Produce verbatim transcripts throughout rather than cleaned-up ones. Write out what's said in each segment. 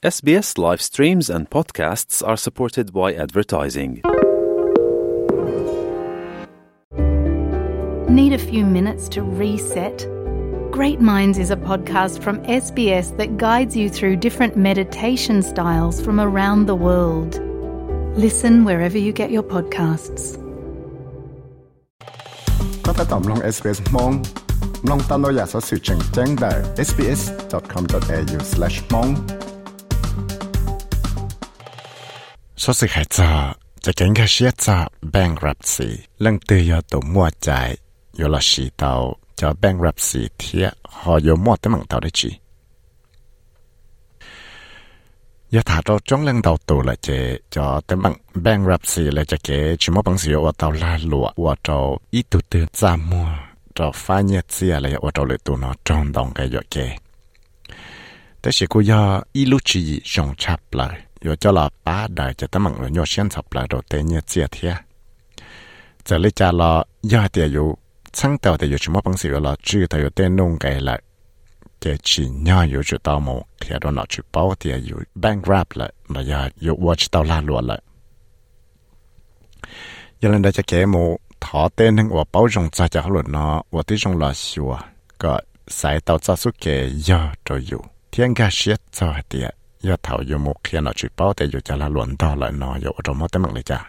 S B S live streams and podcasts are supported by advertising. Need a few minutes to reset? Great Minds is a podcast from S B S that guides you through different meditation styles from around the world. Listen wherever you get your podcasts. ก็ถ้าตอบลง เอส บี เอส มองลองตามเราอยากสอสื่อแจ้งแจ้งได้ เอส บี เอส ดอท คอม ดอท เอ ยู สแลช มองสอสื่อหายจอจะเก่งแค่เชียจอ bankruptcy เรื่องตือยอตัวมั่วใจยอละชีเตาจะ bankruptcy เทียหอยมั่วแต่มังเตาได้จียาถาเราจ้องเรื่องเตาตัวละเจจอแต่มัง bankruptcy เลยจะเก๋ชิมว่าบางสิ่งว่าเตาลาหลัวว่าเราอีตุตือจามัวเราฟ้าเงียเสียเลยว่าเราเลยตัวน้อจองดองกันเยอะเก๋แต่สิกูยาอีลุจีจงชับเลย有叫了八代就他们人要先出来到第二节天，这里家了要的有撑到的有什么本事有了，知道有点弄给了，这只要有知道么，看到拿去包的有 bankrupt 了，那要有我知道拉落了，有人在这给么，他的那我包容在家了呢，我的种了说个赛道早出给要都有，天个些做的。ยอดเถาอยู่มุกเขียนเอาจุดเป้าแต่อยู่จะละหลวนต่อเลยเนาะอยู่อดมอแต่มังเลยจ้ะ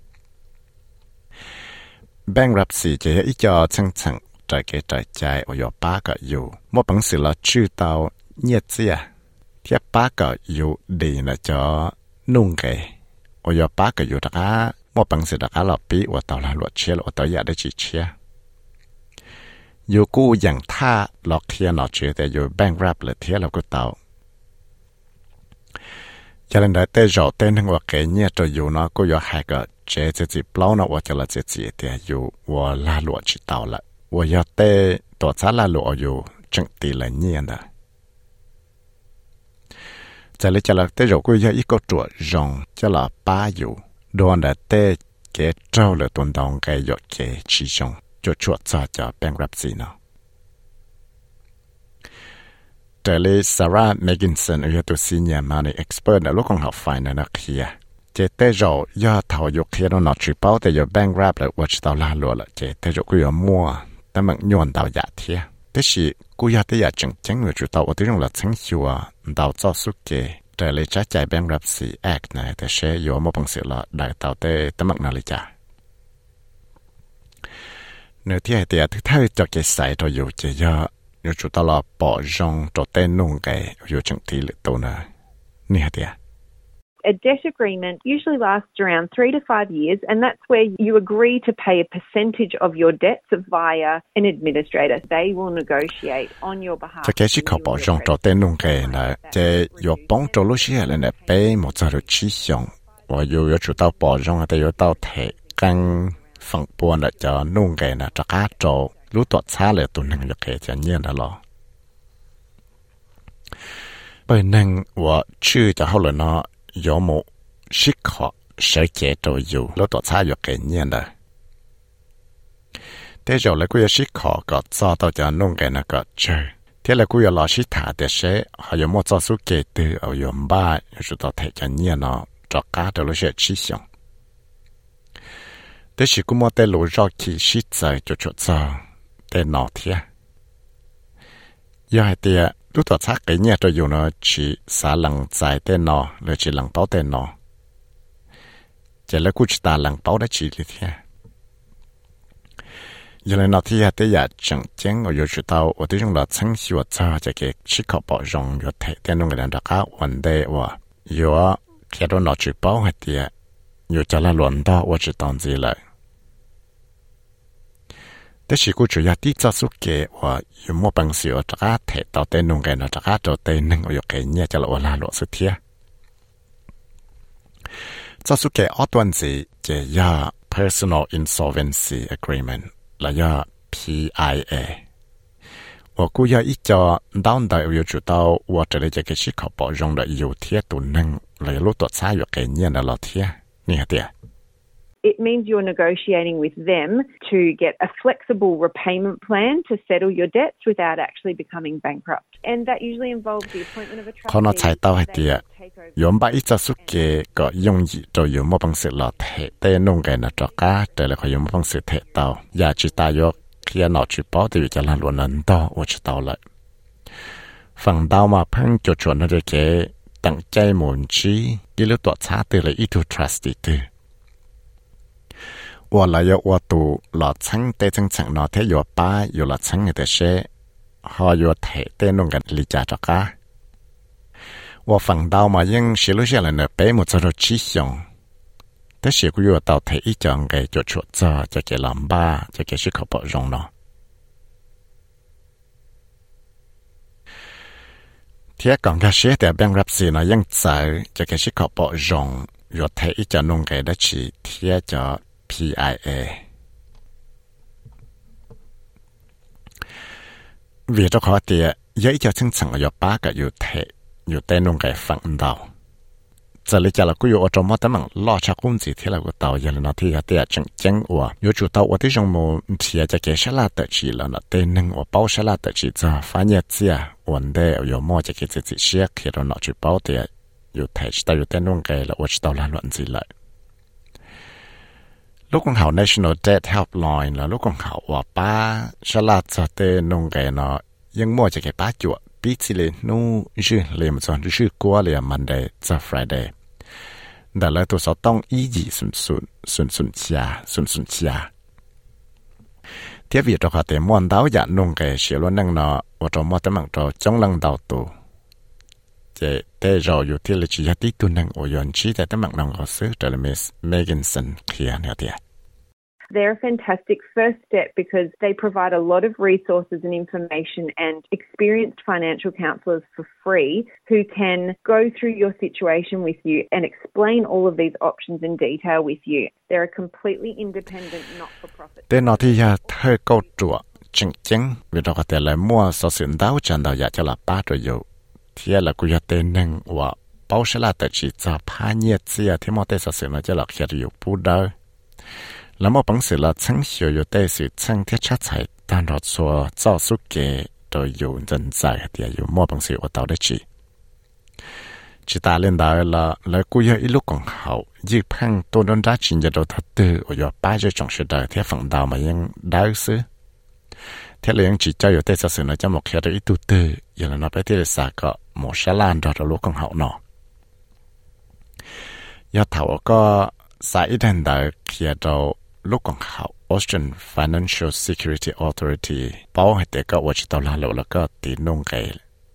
แบ่งรับสีจะอีจอชั้งชั้งใจเกใจใจโอยป้าก็อยู่มอปังสิละชื่อเตาเงียเจียเทียป้าก็อยู่ดีนะจอนุ่งเกโอยป้าก็อยู่ตะก้ามอปังสิตะก้าหลอปีว่าเตาละหลวดเชียหรือว่าเตาอยากได้จีเชียอยู่กู้อย่างท่าหลอกเขียนเอาจุดแต่อยู่แบ่งรับเลยเทียเราก็เตาcho nên đại tế rõ tên thằng cái nhẹ cho dù nó có có hai cái chế chế chế bao nó và cho là chế chế thì dù và la lụa chỉ tao lại và giờ tế tổ chức la lụa dù chẳng tỷ là nhẹ đó cho nên cho là tế rõ có giờ ít có chuột rong cho là ba dù đoàn đại tế cái trâu là tuần đồng cái giọt cái chỉ rong cho chuột cho cho bankruptcy nóแต่เลยซาร่าเมกินสันอยู่ตัวซีเนียร์มาในเอ็กซ์เพรสในโลกของเขาไฟในนักเขียเจเตจอยอดเท่ายกเขียนนอทริปเปิลแต่ยอแบงค์รับเลยว่าจะต้องลาลัวละเจเตจกูยอมัวแต่มันย้อนดาวหยาเทียแต่สิกูอยากแต่อยากจังจังเลยจุดตัวว่าที่ตรงละทั้งชัวดาวเจ้าสุกเกแต่เลยจะใจแบงค์รับสี่แอคนะแต่เชยยอมบังเสียละได้เต่าแต่แต่มันนาฬิกาเนื้อที่ไอเดียที่ถ้าจะเก็บใส่ตัวอยู่เจยออยู่จุดตลอดปอจงตัวเต้นนุ่งไก่อยู่จังที่หรือตัวน่ะนี่ฮะเดีย A debt agreement usually lasts around three to five years, and that's where you agree to pay a percentage of your debts via an administrator. They will negotiate on your behalf. จะแค่ชิขอปอจงตัวเต้นนุ่งไก่น่ะจะอยู่ป้องตัวลูกเชี่ยเลยเนี่ยไปหมดจะรู้ชี้ชงว่าอยู่อยู่จุดตัวปอจงแต่อยู่ตัวเทกันฝั่งปวนน่ะจะนุ่งไก่น่ะจะก้าโจรู้ตัวช้าเลยตัวหนึ่งจะเกิดจะเงียบนะหรอเปิดหนึ่งว่าชื่อจะเขาเลยเนาะยอมชิคอเสียเจตัวอยู่รู้ตัวช้าจะเกิดเงียบเลยแต่จะเลยกูจะชิคอก็จะตัวจะนุ่งกันนะก็เจอที่เลยกูจะรอชิถาแต่เสียเขายอมจะสู้เกตือเอายอมบ้าอยู่ตัวเทจะเงียบเนาะจะก้าตัวรู้เสียชิชงแต่สิกูมั่วแต่รู้รอขี้ชิดใจจะจุดใจแต่นอเทียยายเตียรู้ตัวชักไอ้เนี่ยตัวอยู่เนาะชีสาหลังใจแต่นอเลยชีหลังเป้าแต่นอจะแล้วกูจะตาหลังเป้าได้ชีเลยเทียยังเลยนอเทียแต่อยากจังเจ้งเอาอยู่จุดเตาว่าที่จงเราชั้นสิวจ้าจะเก็บชิขอบจงอยู่เทแต่นุ่งกันดักาวันเดว่าอยู่แค่โดนนอจุดเป้าให้เตียอยู่จะละหลวนต่อว่าจะตอนจีเลยแต่สิกูจะอยากที่จะสุกเกว่าอยู่มั่วปังเสียวจะก้าเทต่อเต้นนุ่งกันจะก้าตัวเต้นหนึ่งอยู่แค่เนี่ยจะละวันละหลวงสุดเทียจะสุกเกออตวันจีจะยา personal insolvency agreement และยา พี ไอ เอ ว่ากูอยากอีจอดาวน์ได้อยู่จุดเอาว่าจะได้จะเกิดชิขอปอจงได้อยู่เทียตัวหนึ่งเลยรู้ตัวช้าอยู่แค่เนี่ยนะละเทียนี่ฮะเดีย It means you're negotiating with them to get a flexible repayment plan to settle your debts without actually becoming bankrupt. And that usually involves the appointment of a trustee. เขาน่าใช้เต้าให้เดีย yếm ba ít cho suốt kề có dùng gì rồi yếm một bằng sự lọt hệ tên nông cái nó cho cá để là khỏi yếm một bằng sự thể tàu và chỉ ta yo khi nó chỉ bảo thì cho làm luôn ấn to và chỉ tàu lại phần đào mà phăng cho chuẩn nó được cái tặng chay muốn chi cái lúc tuột xa từ là ít tu trust từ và là yo và tu lọt sáng tên sáng sáng nó thế yo ba yo lọt sáng người ta sẽ họ yo thể tên nông cái lý trả cho cá và phần đào mà nhưng sẽ lúc sẽ là nợ bé một số chi xong thế sẽ cũng yo tàu thể ít chọn cái cho chuột cho cho cái làm ba cho cái sự khẩu bảo rong nó thế còn cái sẽ để bank rapsi nóยังsợ cho cái sự khẩu bảo rong yo thể ít chọn nông cái đó chỉ thế cho pê i a vì cho khó thì giấy cho chân chẳng yo ba cái yo thể yo tên nông cái phần đào这里家了，古有我周末他们拉车工资贴了个导演了，那天他正正我有主到我的项目贴在给啥啦的去了，那对能我包啥啦的去做，反正这我的有么就给自己写，去了拿去包的，有台知道有电弄给了，我知道了乱子了。lúc con hậu National Debt Helpline là lúc con hậu và ba sao là cho tên nông cái nó nhưng mua cho cái ba chuột biết gì lên nu chứ liền cho nó chứ qua liền Monday cho Friday đó là tôi sẽ tông ý gì xuân xuân xuân xuân chia xuân xuân chia tiếp việc cho họ để mua đào giả nông cái sự luôn năng nó và cho mua tấm bằng cho trong lần đầu tu để để rồiอยู่ที่เลยชี้ที่ตัวนึงโอยนชี้แต่ตำแหน่งน้องก็ซื้อแต่ละเมสเมกินสันเคลียร์เนี่ยเดีย They're a fantastic first step because they provide a lot of resources and information and experienced financial counsellors for free who can go through your situation with you and explain all of these options in detail with you. They're a completely independent, not-for-profit. แต่นอที่จะเธอก็จั่วจริงๆวิธีการแต่ละมั่วสอสินดาวจันดาวอยากจะหลับป้าตัวอยู่ที่เราคุยเต็นหนึ่งว่าเป้าเชลาแต่จีจะพาเนียเสียที่มอเตสเสนาจะหลักเขียนอยู่พูดได้แล้วมอปังเสละชั้งเหี่ยวอยู่แต่สิชั้งที่ชัดใช้ตามรถชัวเจ้าสุกเกโดยอยู่จนใจเดียอยู่มอปังเสียวต่อได้จีจีตาเล่นได้ละแล้วคุยอีลูกของเขายืดพังตัวนั้นได้จริงจะโดนทัดตื้อว่าป้าจะจงเสด็จที่ฝั่งดาวมายังได้ซื้อที่เรายังจีเจ้าอยู่แต่สสึกนะจะหมกเขียดอีตุตื้ออย่างนั้นไปที่เราสักก็หมดชะลานดอดลูกของเขาเนาะยอดเถาก็สายดันได้เขียดลูกของเขา Austrian Financial Security Authority ป้องให้เด็กก็ว่าจะต้องลาโลแล้วก็ตีนุ่งไกล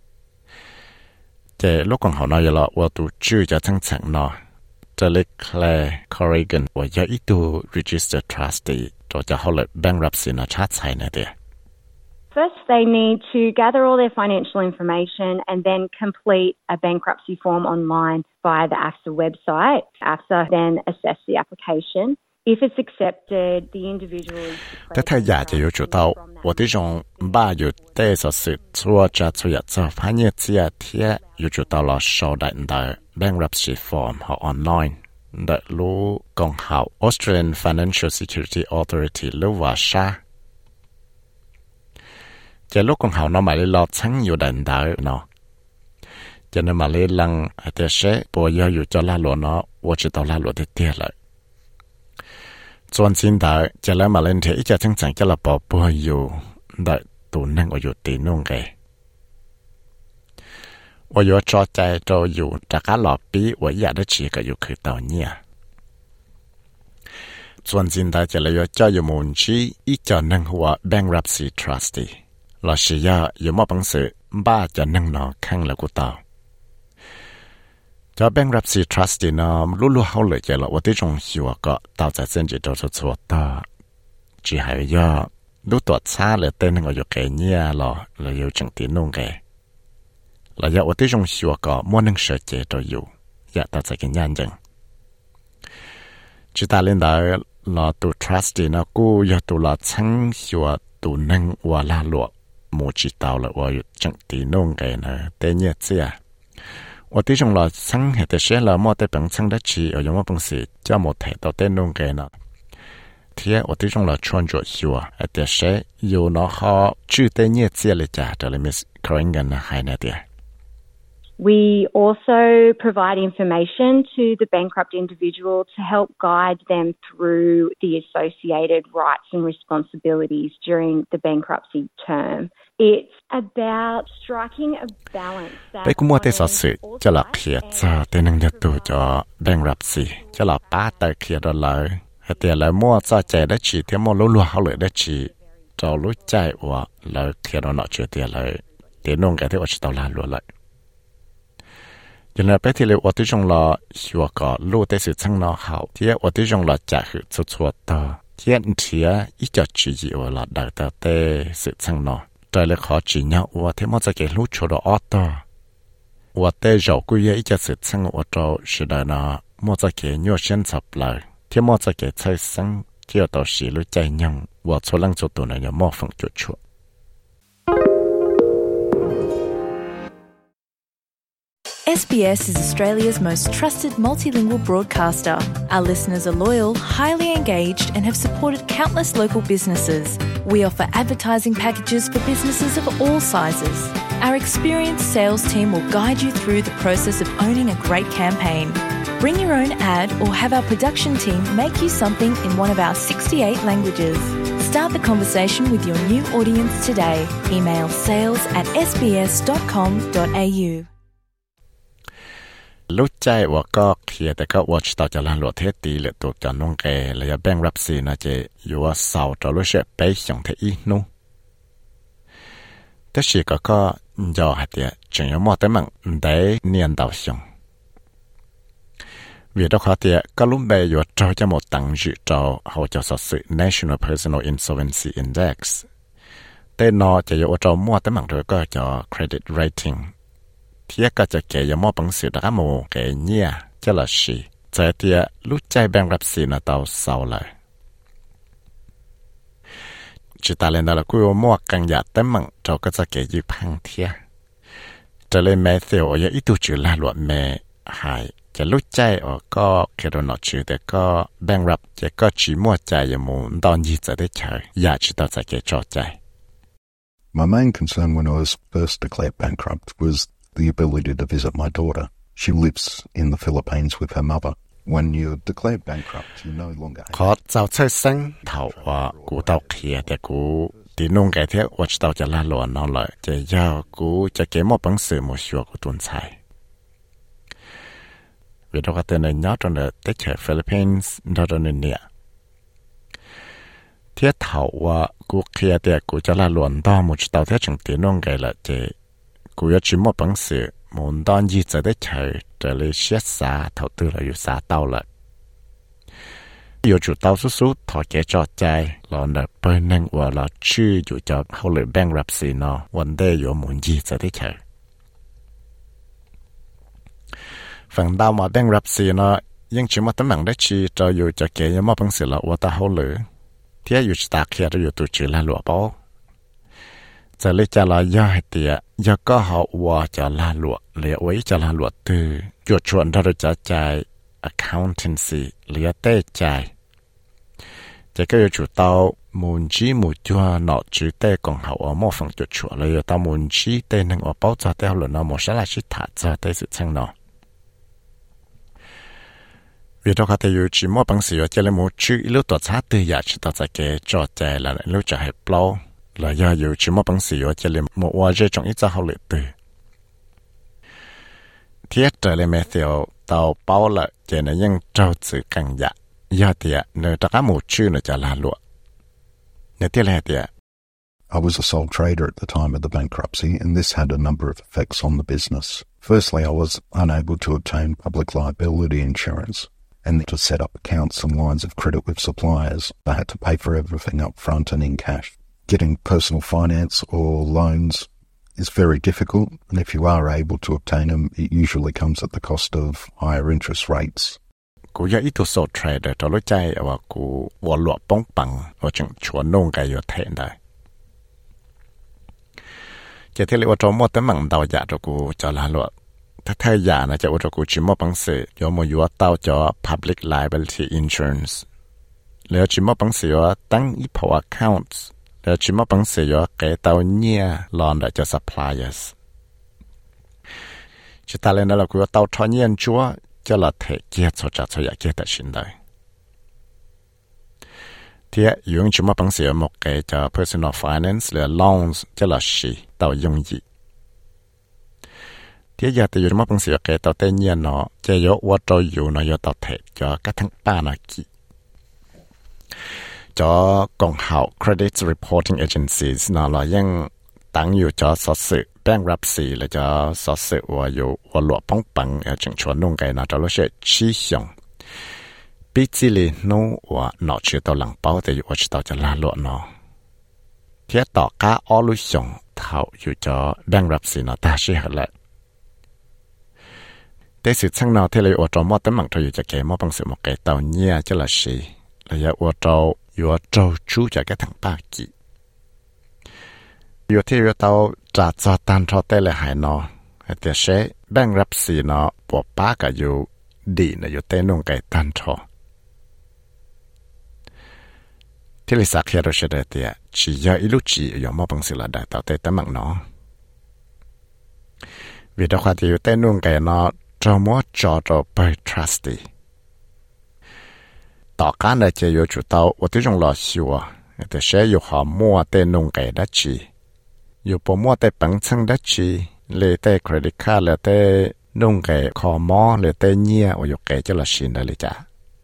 แต่ลูกของเขาเนาะอย่าละว่าตัวชื่อจะทั้งฉังเนาะจะเล็กแคลร์คอริกันว่าอย่าอีตัว Registered Trustee ตัวจะเขาเลยแบ่งรับสินชาติไทยนะเดีย First, they need to gather all their financial information and then complete a bankruptcy form online via the A F S A website. A F S A then assess the application. If it's accepted, the individual is declared. แต่ถ้าอยากจะอยู่จุดเอาว่าที่จงบ้าอยู่แต่สสึกชัวจะชัวจะพาเนี่ยเสียเทียอยู่จุดเอาเราโชว์ได้ได้ bankruptcy form เขาออนไลน์ได้รู้กองเขา Austrian Financial Security Authority หรือว่าชาจะลูกของเขาเนาะมาเลยรอชั้งอยู่ดันดาวเนาะจะนมาเลยลังแต่เชปวยอยู่จะลาหลวเนาะว่าจะต้องลาหลวเตี้ยเลยส่วนสินดาวจะแล้วมาเล่นเทอีจะทั้งจังจะละปอปวยอยู่ได้ตัวนั่งอยู่ตีนุ่งไงว่าอยู่จอใจจออยู่จากการหลอกปีว่าอยากได้ชีก็อยู่คือตอนเนี่ยส่วนสินดาวจะเลยจะอยู่มุนชีอีจะนั่งหัว bankruptcy trusteeเราเสียอยู่มอบังสือบ้าจะนั่งนอข้างแล้วกูต่อจะแบ่งรับสิทรัสต์นอรู้รู้เขาเลยจะละว่าที่จงหัวก็ต่อจากเส้นจิตตัวชัวต่อจีหายย่อรู้ตัวช้าเลยเต้นก็อยู่แก่เนี่ยหรอเลยอยู่จังตีนุ่งแก่เราอยากว่าที่จงหัวก็มั่วนั่งเสียเจตัวอยู่อยากต่อจากกันยันจังจีตาเล่นได้เราตัวทรัสต์นอกูอยากตัวเราชั้งหัวตัวนั่งว่าลาหลวมูจิตาวเลยว่าอยู่จังตีนุ่งไงนะแต่เนี่ยเสียว่าที่จงเราชั้งเหตุเช่นเราหมดแต่เป็นชั้งได้ชีเอาอย่างว่าเป็นสิจะหมดเหตุต่อเต้นนุ่งไงนะเที่ยว่าที่จงเราชวนจวดชัวแต่เช่อยู่เนาะเขาชื่อแต่เนี่ยเสียเลยจ้ะแต่เลยมิสคริงกันนะให้นะเดีย We also provide information to the bankrupt individual to help guide them through the associated rights and responsibilities during the bankruptcy term. It's about striking a balance that Bây cũng mua tới sự cho là khía cho tên năng nhật tù cho bankruptcy cho là ba tới khía đó lợi hay tiền lợi mua cho chạy đó chỉ thêm mua lúa lúa hậu lợi đó chỉ cho lúa chạy và lợi khía đó nọ chưa tiền lợi tiền nông cái thế ở chỉ tàu là lúa lợi cho nên bây giờ ở đây trong là hiệu quả lúa tới sự tăng nó hậu thì ở đây trong là trả hữu cho cho tờ hiện thì ít cho chỉ gì ở là đạt tới tới sự tăng nó trời lại khó chỉ nhau và thế màจะcái lúa cho đó ở đó và tới rồi cũng ít cho sự tăng ở đó是的呢màจะcái nhiều sinh sập lại thế màจะcái菜生就到时路在样我出lang做到呢有冇风就出 S B S is Australia's most trusted multilingual broadcaster. Our listeners are loyal, highly engaged, and have supported countless local businesses. We offer advertising packages for businesses of all sizes. Our experienced sales team will guide you through the process of owning a great campaign. Bring your own ad or have our production team make you something in one of our sixty-eight languages. Start the conversation with your new audience today. Email sales at s b s dot com dot a u. รู้ใจว่าก็เคลียร์แต่ก็ว่าจะต่อจะลานหลวดเทตีหรือตัวจะน้องแกเลยจะแบ่งรับซีนะเจอยู่ว่าเสาจะรู้เชื่อไปส่งเทอีนู้แต่สิก็ก็ยอหัดเดียจึงยังมอแต่มันได้เนียนดาวส่งวิธีข้อเดียก็ลุ่มไปอยู่จะจะหมดตังค์อยู่จะเขาจะสอดสื่อ National Personal Insolvency Index แต่นอจะอยู่ว่าจะมอแต่มันด้วยก็จะ Credit Ratingที่ก็จะเกี่ยมอบังสือดาโมเกี่ยเนี่ยจะละสิจะเดียรู้ใจแบ่งรับสินะต่อเสาเลยจิตาเลนดาละกุยมอกังยาเต็มมังเราก็จะเกี่ยอยู่พังเทียจะเลยแม่เสียวอย่าอีตัวจืดละหลวดแม่หายจะรู้ใจอ๋อก็แค่โดนหนอจืดแต่ก็แบ่งรับจะก็จีมัวใจอย่ามูตอนยีจะได้เฉยอยากจิตาจะเกี่ยจอใจ My main concern when I was first declared bankrupt was the ability to visit my daughter. She lives in the Philippines with her mother. When you're declared bankrupt, you no longer have... ขอเจ้าเชิดซึ่งเท่าว่ากูเต้าเคลียแต่กูตีนุ่งแกเที่ยวว่าจะเต้าจะลาหลวนนอนเลยจะยาวกูจะเก็บมอบังสือมัวชัวกูตุนใส่วิธีการเตือนในยอดตรงเด็กเฉยฟิลิปปินส์ตรงนี้เที่ยวเท่าว่ากูเคลียแต่กูจะลาหลวนต่อมัวจะเต้าเที่ยวจึงตีนุ่งแกละเจกูอยากชิมว่าบังสือมุนตอนยี่จะได้เฉยจะเลยเสียสาเท่าตัวเราอยู่สาเต้าเลยอยู่จุดเต้าสู้ๆถอดแกจอดใจเราเนี่ยเปิดนั่งว่าเราชื่ออยู่จะเขาเลยแบ่งรับสีนอวันเดียวมุนยี่จะได้เฉยฝั่งดาวมาแบ่งรับสีนอยังชิมว่าตั้งหลังได้ชีจะอยู่จะเกยมาบังสือเราว่าตาเขาเลยเที่ยอยู่ตาเคลียร์อยู่ตัวชื่อละหลวงป้อจะเลยจะลายย่าเตียยาก็เขาว่าจะลาหลวดเหลือไว้จะลาหลวดตือหยุดชวนเราจะจ่าย accountancy เหลือเต้จ่ายจะก็อยู่จุดเตามูลจีมูจัวหนอจื้อเต้กองเขาเอาหม้อฝังจุดชัวเลยอยู่เตามูลจีเต้หนึ่งเอาเป้าจะเต้หล่นเอาหมดสลายชิดถาจะเต้สุดช่างหนอวิธีการที่อยู่จีมั่วบังสีว่าจะเลยมูจื้อลูกตัวช้าตืออยากจะตัดใจเกจอดใจแล้วลูกจะให้เปล่าlà doอยู่chỉ một bằng sĩ ở trên một hoa rơi trong ít ra hậu lệ từ thiết trở lại mẹ tiểu tàu bao lại trên này nhưng trâu sự càng dạ do tiệt nơi ta có một chữ nữa cho là lụa nơi tiệt là tiệt. I was a sole trader at the time of the bankruptcy, and this had a number of effects on the business. Firstly, I was unable to obtain public liability insurance, and to set up accounts and lines of credit with suppliers. I had to pay for everything up front and in cash. Getting personal finance or loans is very difficult, and if you are able to obtain them, it usually comes at the cost of higher interest rates. กูอยากอีตัวโซเทรดเดอร์ตัวรู้ใจว่ากูวัวหลวป้องปังว่าจึงชวนนุ่งไก่ยอดเทนได้เจ้าที่เรียกว่าจอมว่าแต่มังดาวอยากตัวกูจะลาหลวถ้าเธออยากนะจะว่าตัวกูจิมว่าปังเสียยอมอยู่ว่าเต้าจอ public liability insurance แล้วจิมว่าปังเสียตั้งอีพอ accounts แล้วจิมว่าปังเสียแกเต้าเนี่ยลอนได้จะ suppliers chỉ ta lên đó là của tàu cho nhiên chúa cho là thể kia cho trả cho nhà kia tại xin đời thì dùng chúng mà bằng sửa một cái cho personal finance là loans cho là gì tàu dùng gì thì giờ thì dùng mà bằng sửa cái tàu tên nhiên nó cho yếu qua trôi dùng nó yếu tàu thể cho các thằng ba nó kỹ cho công hậu credit reporting agencies nó là những tăngอยู่cho sở sự bankruptcy là cho sở sự vàอยู่và luật phong bằng ở trong chuẩn nông cái nó cho nó sẽ chi xong bị chỉ li nó và nó chỉ tao lăng bao thì và chỉ tao cho là luật nó thiếtต่อcả ở lúc xong thảoอยู่cho bankruptcy nó ta sẽ hết lạiแต่sự chẳng nào thì lấy ở trong một tấm bằng thôi cho cái một bằng sự một cái tàu nhia cho là gì là ở trong ở trong chú cho cái thằng ba kỹอยู่ที่เราจะจะตันทอเตเลยหายนอแต่เช่แบ่งรับสีนอปวดป้าก็อยู่ดีนะอยู่เต้นุ่งไก่ตันทอที่ลิสักเฮโรเชเดเตียจียาอิลุจีอยู่มอบังสิละได้ต่อเตตมังนอวิธีความที่อยู่เต้นุ่งไก่นอจอมัวจอจอไปทรัสตี้ต่อการได้เจออยู่จุดเตาว่าที่จงรอชัวแต่เช่อยู่หอมัวเต้นุ่งไก่ได้จีอยู่ปมัวแต่ปังชังดัชีเลยแต่เครดิตคาร์ดเลยแต่นุ่งไก่คอมอเลยแต่เงี้ยว่าอยู่ไก่จะละชินได้เลยจ้ะ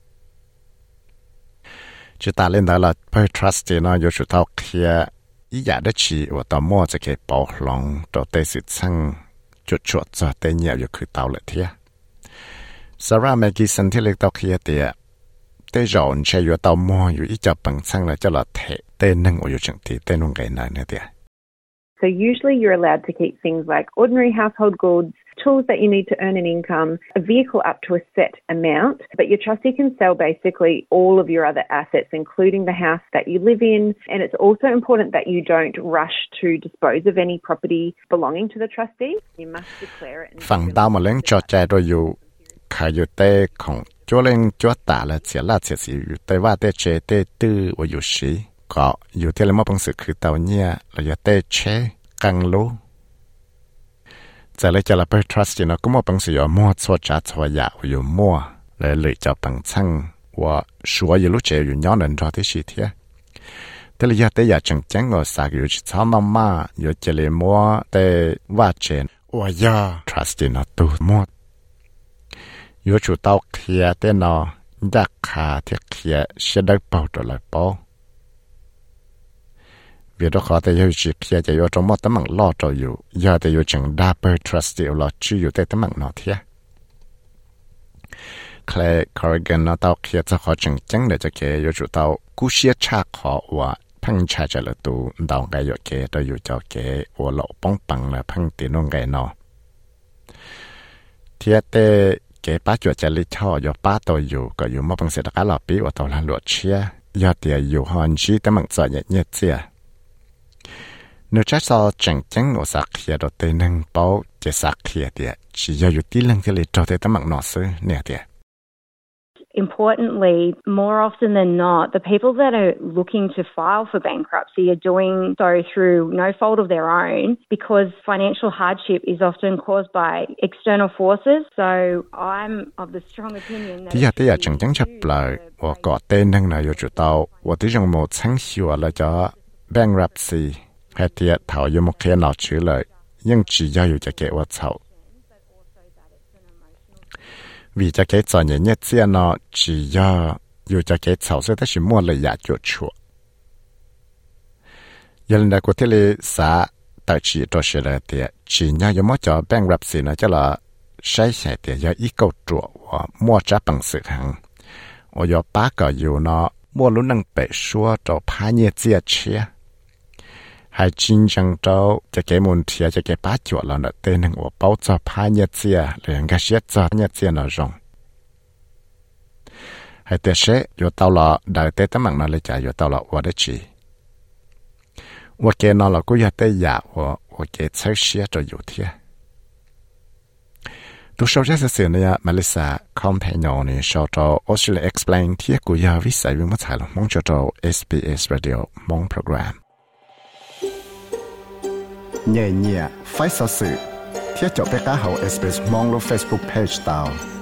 จุดตาเล่นได้ละเพื่อ trust เนาะอยู่จุดเท่าเคลียอีอยากดัชีว่าต่อมัวจะเก็บปอหลงตัวแต่สิชังจุดชวดจะแต่เงี้ยอยู่คือเตาเลยเทียสาระเมกิสันที่เล็กเตาเคลียเตียแต่ย้อนใช้อยู่เตามัวอยู่อีจับปังชังเลยจะละเทแต่นึ่งว่าอยู่จังทีแต่นุ่งไก่นั่นเนี่ยเตีย So usually you're allowed to keep things like ordinary household goods, tools that you need to earn an income, a vehicle up to a set amount, but your trustee can sell basically all of your other assets, including the house that you live in. And it's also important that you don't rush to dispose of any property belonging to the trustee. You must declare it. Phần đau mà lên cho chạy đôi dụ, khai dụ tê không cho lên cho tả là chỉ là chỉ chỉ dụ tê va tê chế tê tư và dụ sĩ. Cóอยู่ที่เราไม่ต้องสื่อคือเตาเนี่ยเราจะเตะเชกังลูจะเลยจะเราไป trust เนาะก็ไม่ต้องสื่อมั่วชัวจ้าชัวยาวอยู่มั่วเลยเลยจะปังช่างว่าชัวอยู่รู้เจอยู่ย้อนนั่นรอที่ชีเทียแต่เราอยากแต่อยากจังจังก็สักอยู่ที่ชอบมาม่าอยู่เจริญมั่วแต่ว่าเจนว่าอย่า trust เนาะตัวมั่วอยู่จุดเตาเคลียแต่เนาะอยากขาที่เคลียเชื่อได้เปล่าตัวเลยเปล่าvì đó khó thì yêu chỉ kia chỉ yêu trong một tấm bằng lo cho yêu giờ thì yêu chẳng đa per trust yêu lo chỉ yêu tới tấm bằng nó thế Clay Corrigan nó tao kia cho họ chẳng chẳng để cho kia yêu chủ tao cú xia cha họ và phăng cha cho là tu đào cái yêu kia tôi yêu cho kia và lộ bóng bằng là phăng tiền nông cái nó thế thế cái bát chuột cho lịch họ yêu bát tôi yêu có yêu mà bằng sẽ đặt lọ bí và tao là luật chia giờ thì yêu hoàn chỉ tấm bằng giờ nhẹ nhẹ chia nếu chắc sao chẳng chẳng ngộ sạc kia đồ tê nâng bao chế sạc kia thì chỉ doอยู่ที่ lần cái lịch cho tê tấm bằng nọ sư nè thì Importantly, more often than not, the people that are looking to file for bankruptcy are doing so through no fault of their own because financial hardship is often caused by external forces. So I'm of the strong opinion that... Thì giờ thì chẳng chẳng chấp lại và có tên nâng nàoอยู่จุดเตาว่าที่จงmột sáng hiệu là cho bankruptcy hay thì thảo yêu một cái nào chữ lợi nhưng chỉ doอยู่จะเก็บว่าเฉาvì cho cái trò nhẹ nhẹ chia nó chỉ doอยู่จะเก็บเฉา所以它是摸了呀就错giờ lần này của thế là xã tại chỉ cho sự là thì chỉ nhau有么叫 bankruptcy 呢叫了sai sai thì do ý câu trụ và mua trả bằng sự hàng và do ba cáiอยู่nó mua lúc năng bị xua cho phá nhẹ chia chia hay chính chẳng đâuจะเก็บมุนเทียจะเก็บป้าจวดแล้วนะเต้นหนึ่งว่าเป้าจะพายเจียหรือก็เสียจะเนี่ยเจียน่ะจงให้แต่เสอยู่ตลอดได้แต่ตั้งมั่งนั่นเลยจะอยู่ตลอดว่าได้จีว่าเกนอนเราก็อยากได้อยากว่าว่าเกใช้เสียจะอยู่เทียดูโซเชียลสื่อเนี่ยมาเลเซียคอมเพนโนนี่ชอบจะ Australia Explain เทียกูอยากวิสัยวิมุตถ่ายหรอกมองจะจะ เอส บี เอส Radio มองโปรแกรมnhẹ nhẹ phải sợ sự thiết cho bé cá hậu ét bê ét mong lo Facebook page tao